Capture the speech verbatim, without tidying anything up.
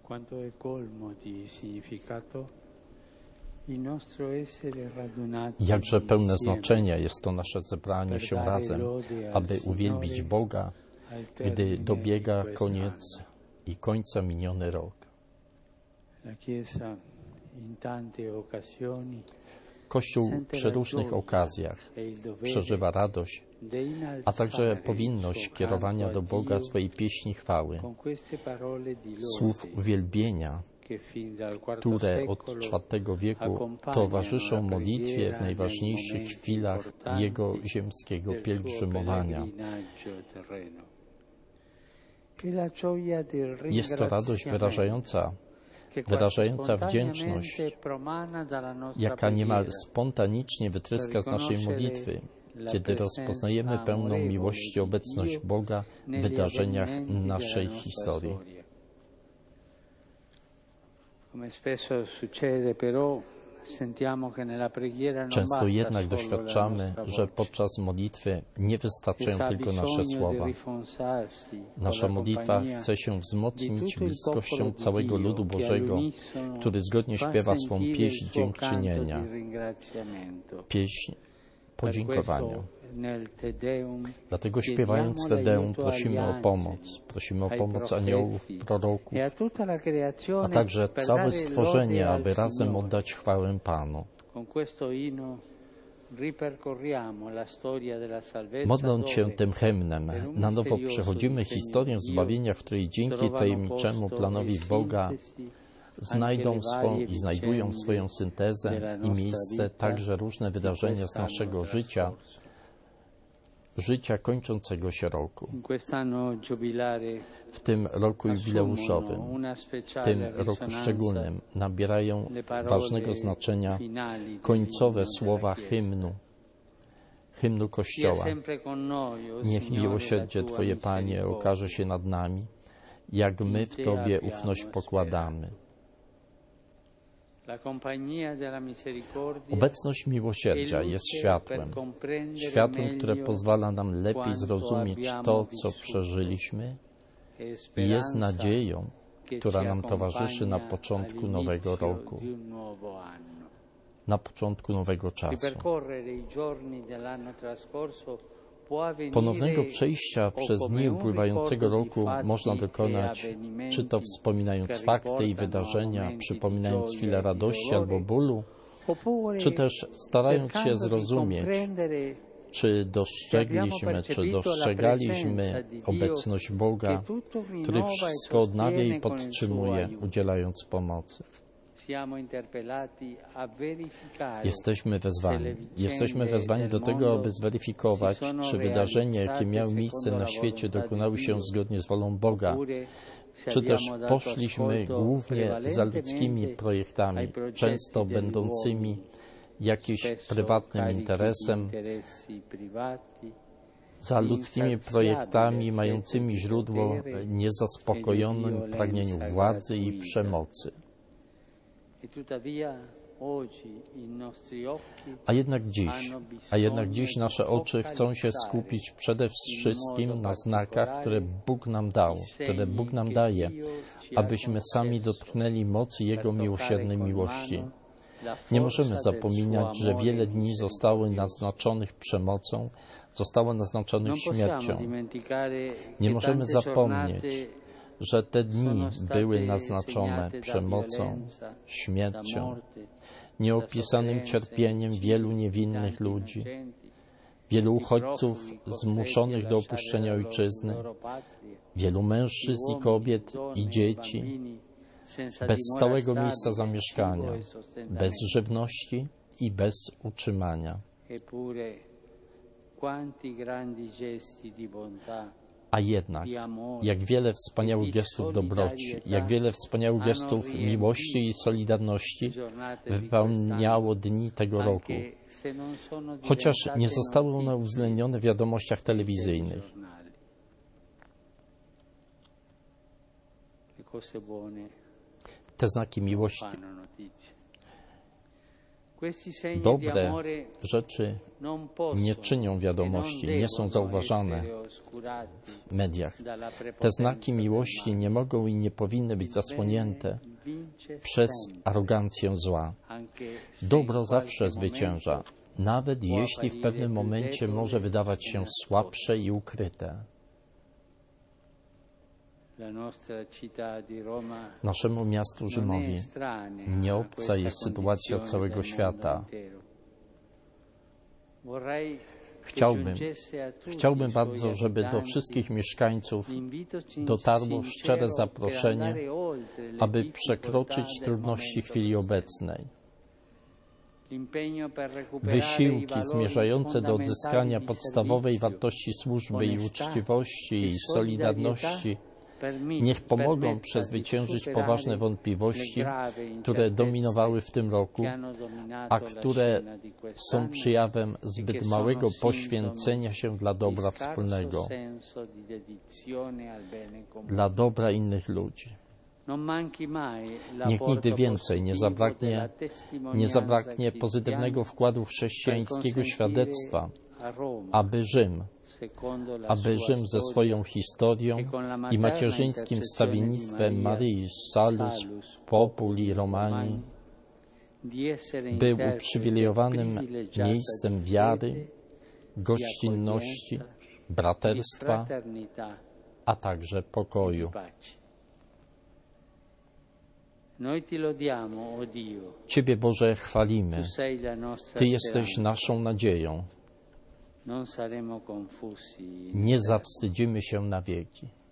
Quanto è colmo di significato il nostro essere radunati Jakże pełne insieme znaczenia jest to nasze zebranie per się dare razem, lode al aby uwielbić Signore Boga, al gdy termine dobiega di koniec quest'anno. i końca miniony rok. La Chiesa in tante occasioni Kościół przy różnych okazjach przeżywa radość, a także powinność kierowania do Boga swojej pieśni chwały, słów uwielbienia, które od czwartego wieku towarzyszą modlitwie w najważniejszych chwilach Jego ziemskiego pielgrzymowania. Jest to radość wyrażająca wyrażająca wdzięczność, jaka niemal spontanicznie wytryska z naszej modlitwy, kiedy rozpoznajemy pełną miłości obecność Boga w wydarzeniach naszej historii. Często jednak doświadczamy, że podczas modlitwy nie wystarczają tylko nasze słowa. Nasza modlitwa chce się wzmocnić bliskością całego ludu Bożego, który zgodnie śpiewa swą pieśń dziękczynienia, pieśń podziękowania. Dlatego śpiewając Te Deum prosimy o pomoc, prosimy o pomoc aniołów, proroków, a także całe stworzenie, aby razem oddać chwałę Panu. Modląc się tym hymnem, na nowo przechodzimy historię zbawienia, w której dzięki tajemniczemu planowi Boga znajdą swą i znajdują swoją syntezę i miejsce także różne wydarzenia z naszego życia, życia kończącego się roku. W tym roku jubileuszowym, w tym roku szczególnym nabierają ważnego znaczenia końcowe słowa hymnu, hymnu Kościoła. Niech miłosierdzie Twoje, Panie, okaże się nad nami, jak my w Tobie ufność pokładamy. Obecność miłosierdzia jest światłem, światłem, które pozwala nam lepiej zrozumieć to, co przeżyliśmy i jest nadzieją, która nam towarzyszy na początku nowego roku, na początku nowego czasu. Ponownego przejścia przez dni upływającego roku można dokonać, czy to wspominając fakty i wydarzenia, przypominając chwilę radości albo bólu, czy też starając się zrozumieć, czy dostrzegliśmy, czy dostrzegaliśmy obecność Boga, który wszystko odnawia i podtrzymuje, udzielając pomocy. Jesteśmy wezwani. Jesteśmy wezwani do tego, aby zweryfikować, czy wydarzenia, jakie miały miejsce na świecie, dokonały się zgodnie z wolą Boga, czy też poszliśmy głównie za ludzkimi projektami, często będącymi jakimś prywatnym interesem, za ludzkimi projektami mającymi źródło w niezaspokojonym pragnieniu władzy i przemocy. A jednak dziś, a jednak dziś nasze oczy chcą się skupić przede wszystkim na znakach, które Bóg nam dał, które Bóg nam daje, abyśmy sami dotknęli mocy Jego miłosiernej miłości. Nie możemy zapominać, że wiele dni zostało naznaczonych przemocą, zostało naznaczonych śmiercią. Nie możemy zapomnieć, że te dni były naznaczone przemocą, śmiercią, nieopisanym cierpieniem wielu niewinnych ludzi, wielu uchodźców zmuszonych do opuszczenia ojczyzny, wielu mężczyzn i kobiet i dzieci, bez stałego miejsca zamieszkania, bez żywności i bez utrzymania. A jednak, jak wiele wspaniałych gestów dobroci, jak wiele wspaniałych gestów miłości i solidarności wypełniało dni tego roku, chociaż nie zostały one uwzględnione w wiadomościach telewizyjnych. Te znaki miłości Dobre rzeczy nie czynią wiadomości, nie są zauważane w mediach. Te znaki miłości nie mogą i nie powinny być zasłonięte przez arogancję zła. Dobro zawsze zwycięża, nawet jeśli w pewnym momencie może wydawać się słabsze i ukryte. Naszemu miastu Rzymowi nie obca jest sytuacja całego świata. Chciałbym, chciałbym bardzo, żeby do wszystkich mieszkańców dotarło szczere zaproszenie, aby przekroczyć trudności chwili obecnej. Wysiłki zmierzające do odzyskania podstawowej wartości służby i uczciwości i solidarności niech pomogą przezwyciężyć poważne wątpliwości, które dominowały w tym roku, a które są przejawem zbyt małego poświęcenia się dla dobra wspólnego, dla dobra innych ludzi. Niech nigdy więcej nie zabraknie, nie zabraknie pozytywnego wkładu chrześcijańskiego świadectwa, aby Rzym, aby Rzym ze swoją historią i macierzyńskim wstawiennictwem Maryi Salus Populi Romani był uprzywilejowanym miejscem wiary, gościnności, braterstwa, a także pokoju. Ciebie, Boże, chwalimy. Ty jesteś naszą nadzieją. Nie zawstydzimy się na wieki.